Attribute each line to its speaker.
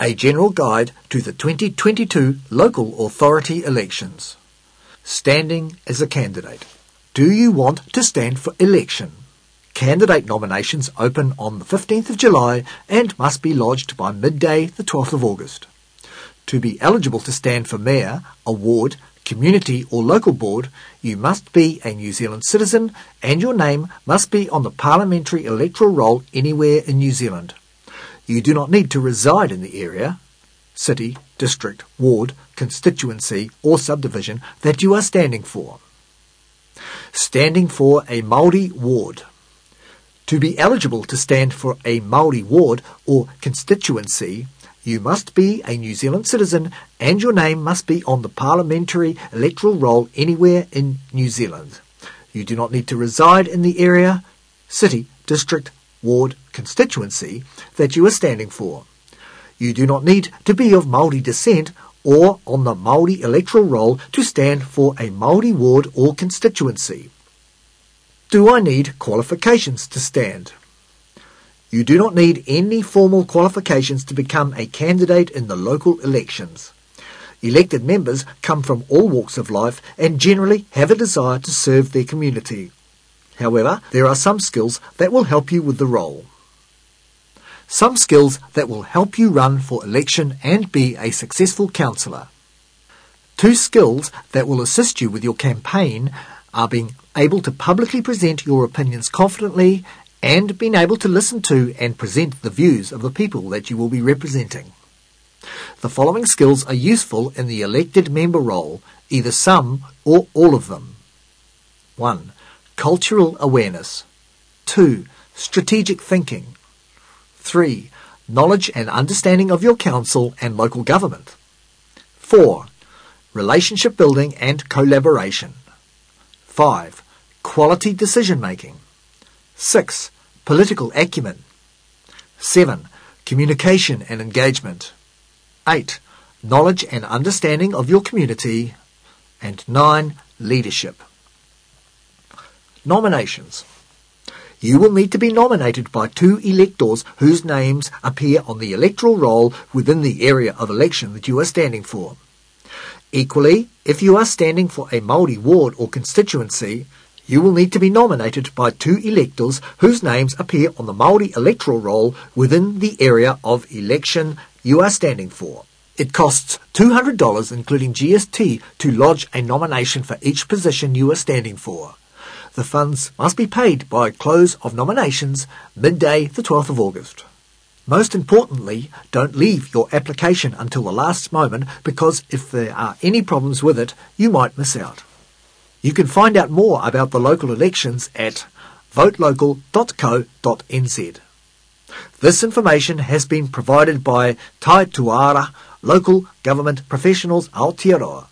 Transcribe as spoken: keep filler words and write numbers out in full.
Speaker 1: A general guide to the twenty twenty-two local authority elections. Standing as a candidate. Do you want to stand for election? Candidate nominations open on the fifteenth of July and must be lodged by midday the twelfth of August. To be eligible to stand for mayor, a ward, community or local board, you must be a New Zealand citizen and your name must be on the parliamentary electoral roll anywhere in New Zealand. You do not need to reside in the area, city, district, ward, constituency or subdivision that you are standing for. Standing for a Māori ward. To be eligible to stand for a Māori ward or constituency, you must be a New Zealand citizen and your name must be on the parliamentary electoral roll anywhere in New Zealand. You do not need to reside in the area, city, district, ward, constituency that you are standing for. You do not need to be of Māori descent or on the Māori electoral roll to stand for a Māori ward or constituency. Do I need qualifications to stand? You do not need any formal qualifications to become a candidate in the local elections. Elected members come from all walks of life and generally have a desire to serve their community. However, there are some skills that will help you with the role. Some skills that will help you run for election and be a successful councillor. Two skills that will assist you with your campaign are being able to publicly present your opinions confidently and being able to listen to and present the views of the people that you will be representing. The following skills are useful in the elected member role, either some or all of them. one. Cultural awareness. two. Strategic thinking. three. Knowledge and understanding of your council and local government. four. Relationship building and collaboration. five. Quality decision making. six. Political acumen. seven. Communication and engagement. eight. Knowledge and understanding of your community. And nine. Leadership. Nominations. You will need to be nominated by two electors whose names appear on the electoral roll within the area of election that you are standing for. Equally, if you are standing for a Māori ward or constituency, you will need to be nominated by two electors whose names appear on the Māori electoral roll within the area of election you are standing for. It costs two hundred dollars including G S T to lodge a nomination for each position you are standing for. The funds must be paid by close of nominations midday the twelfth of August. Most importantly, don't leave your application until the last moment because if there are any problems with it, you might miss out. You can find out more about the local elections at vote local dot co dot n z. This information has been provided by Tai Tuara Local Government Professionals Aotearoa.